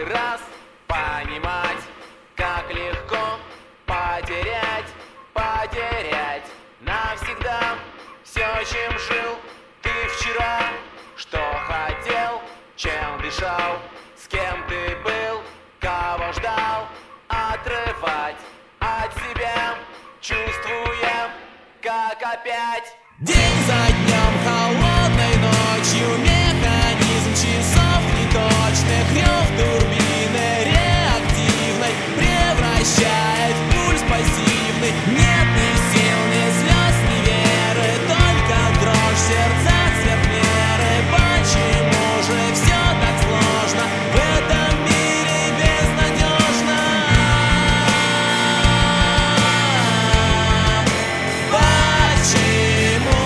раз понимать, как легко потерять навсегда все, чем жил ты вчера, что хотел, чем дышал, с кем ты был, кого ждал, отрывать от себя, чувствуя, как опять день за днем, холодной ночью, механизм часов неточных, рев турбины реактивной превращает в пульс пассивный. Нет ни сил, ни слез, ни веры, только дрожь в сердцах сверх меры. Почему же все так сложно в этом мире безнадежно? Почему?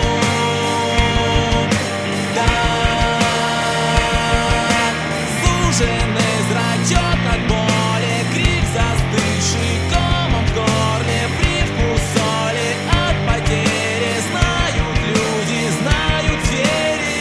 Суженный зрачок от боли, крик застывший комом в горле, привкус соли от потери. Знают люди, знают звери.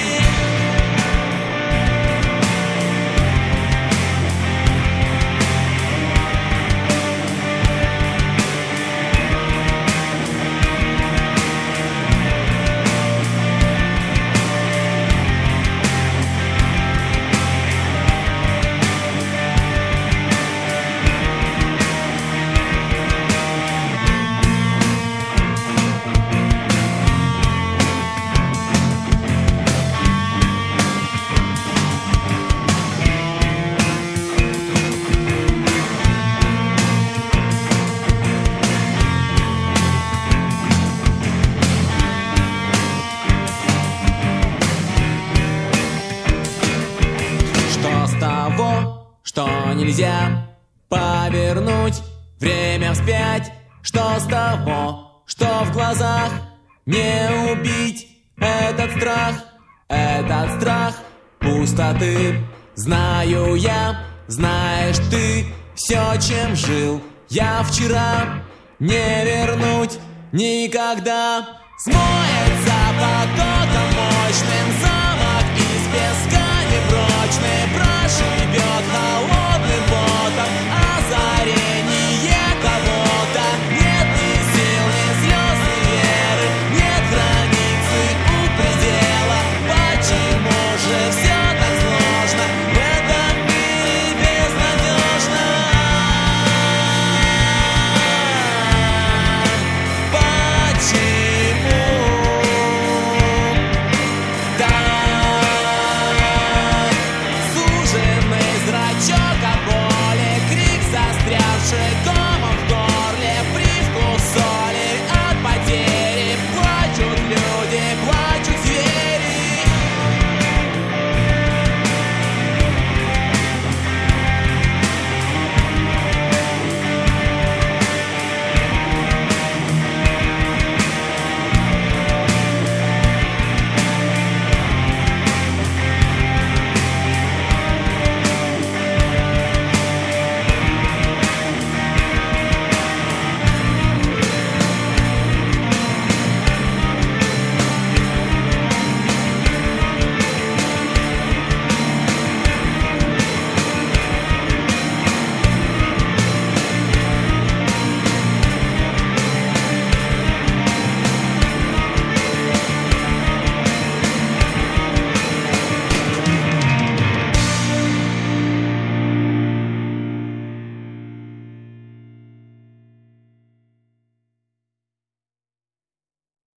Что с того, что нельзя повернуть время вспять? Что с того, что в глазах не убить этот страх пустоты? Знаю я, знаешь ты, все, чем жил я вчера, не вернуть никогда. Смоется потоком мощным замок из песка непрочный, прошу